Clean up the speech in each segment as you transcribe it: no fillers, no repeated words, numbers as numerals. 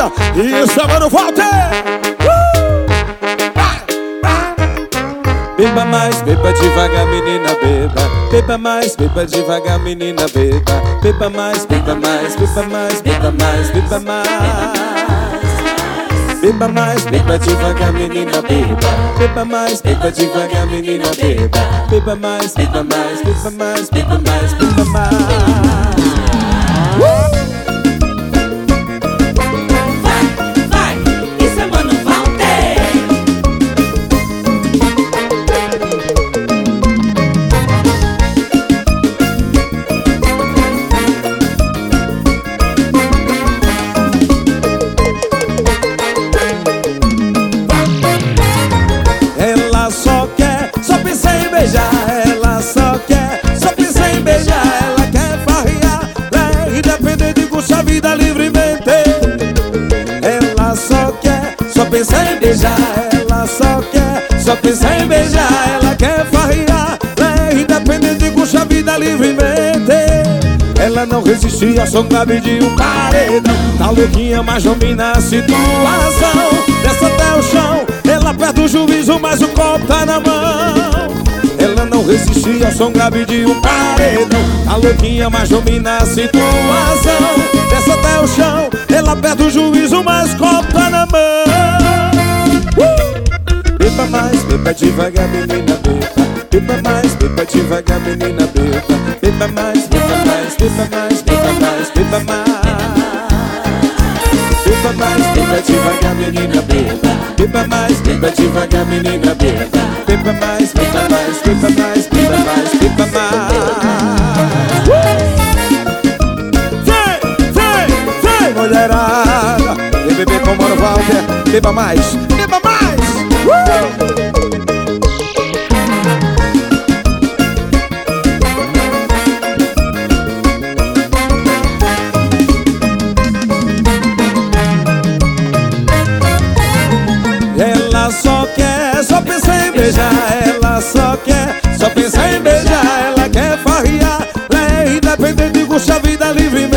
Caixa. Isso é Mano Walter. Beba mais, beba devagar, menina, beba. Beba mais, beba devagar, menina, beba. Beba mais, beba mais, beba mais, beba mais, beba mais. Beba mais, beba devagar, menina, beba. Beba mais, beba devagar, menina, beba. Beba mais, beba mais, beba mais, beba mais, beba mais. Vai, isso é Mano Walter. Ela só quer, só pensa em beijar. Ela só quer, só pensa em beijar. Ela quer farrear, independente de curtir a vida livremente. Ela só quer, só pensa em beijar. Ela só quer, só pensa em beijar. Ela quer farrear, independente de curtir a vida livremente. Ela não resistia ao som grave de um paredão. Tá louquinha, mas domina a situação. Desce até o chão, ela perde o juízo, mas o copo tá na mão. Ela não resistia ao som grave de um paredão. Tá louquinha, mas domina a situação. Desce até o chão, ela perde o juízo, mas o copo tá na mão. Beba mais, beba devagar, menina, beba. Beba mais, beba devagar, menina, beba. Beba mais, beba mais, beba mais, beba mais, beba mais. Beba mais, beba devagar, menina, beba. Beba mais, beba devagar, menina, beba. Beba mais, beba mais, beba mais, beba mais, beba mais. Vem, mulherada. Vem beber com o Mano Walter. Beba mais, beba mais. Ela só quer, só pensa em beijar. Ela só quer, só pensa em beijar. Ela quer farrear, independente de curtir a vida livremente.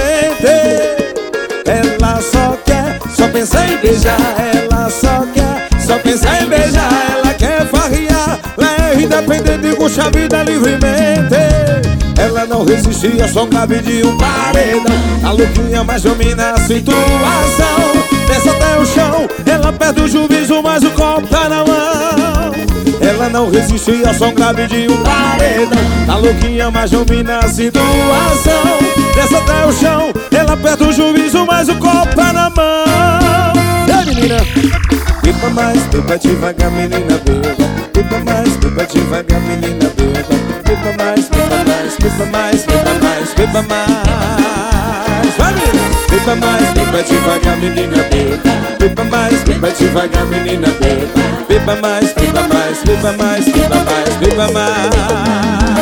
Ela só quer, só pensa em beijar. Ela só quer, só pensa em beijar. Ela quer farrear, independente de curtir a vida livremente. Ela não resistia ao som grave de um paredão. A louquinha, mas domina a situação. Desce até o chão, ela perde o juízo, mas o copo tá na mão. Ela não resistia ao som grave de um paredão. A louquinha, mas domina a situação. Desce até o chão, ela perde o juízo, mas o copo tá na mão. Ei, menina! Beba mais, beba devagar, menina, beba. Beba mais, beba devagar, menina, beba. Beba mais, beba mais, beba mais, beba mais, beba mais. Vai, menina! Beba mais, beba devagar, menina, beba. Beba mais, beba devagar, menina, beba. Beba mais, beba mais, beba mais, beba mais, beba mais.